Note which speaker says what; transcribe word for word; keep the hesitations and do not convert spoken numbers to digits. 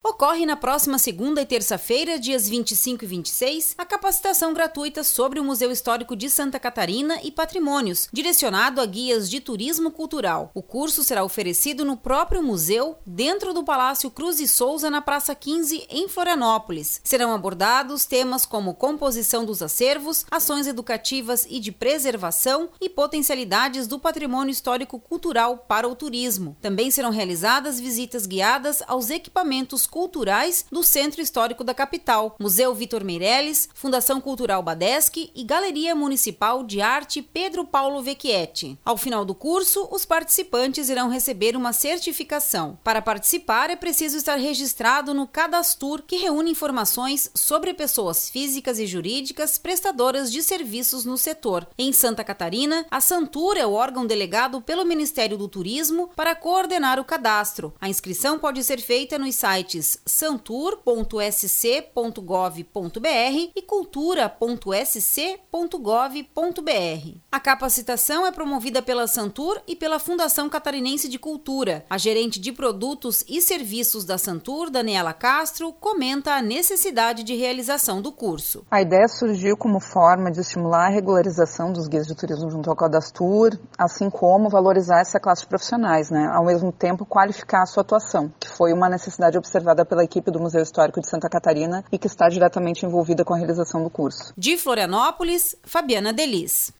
Speaker 1: Ocorre na próxima segunda e terça-feira, dias vinte e cinco e vinte e seis, a capacitação gratuita sobre o Museu Histórico de Santa Catarina e Patrimônios, direcionado a guias de turismo cultural. O curso será oferecido no próprio museu, dentro do Palácio Cruz e Souza, na Praça quinze, em Florianópolis. Serão abordados temas como composição dos acervos, ações educativas e de preservação e potencialidades do patrimônio histórico-cultural para o turismo. Também serão realizadas visitas guiadas aos equipamentos culturais do Centro Histórico da capital, Museu Vitor Meirelles, Fundação Cultural Badeschi e Galeria Municipal de Arte Pedro Paulo Vecchietti. Ao final do curso, os participantes irão receber uma certificação. Para participar, é preciso estar registrado no Cadastur, que reúne informações sobre pessoas físicas e jurídicas prestadoras de serviços no setor. Em Santa Catarina, a Santur é o órgão delegado pelo Ministério do Turismo para coordenar o cadastro. A inscrição pode ser feita nos sites santur ponto s c ponto gov ponto b r e cultura ponto s c ponto gov ponto b r. A capacitação é promovida pela Santur e pela Fundação Catarinense de Cultura. A gerente de produtos e serviços da Santur, Daniela Castro, comenta a necessidade de realização do curso.
Speaker 2: A ideia surgiu como forma de estimular a regularização dos guias de turismo junto ao Cadastur, assim como valorizar essa classe de profissionais, né? Ao mesmo tempo qualificar a sua atuação, que foi uma necessidade observada pela equipe do Museu Histórico de Santa Catarina e que está diretamente envolvida com a realização do curso.
Speaker 1: De Florianópolis, Fabiana Delis.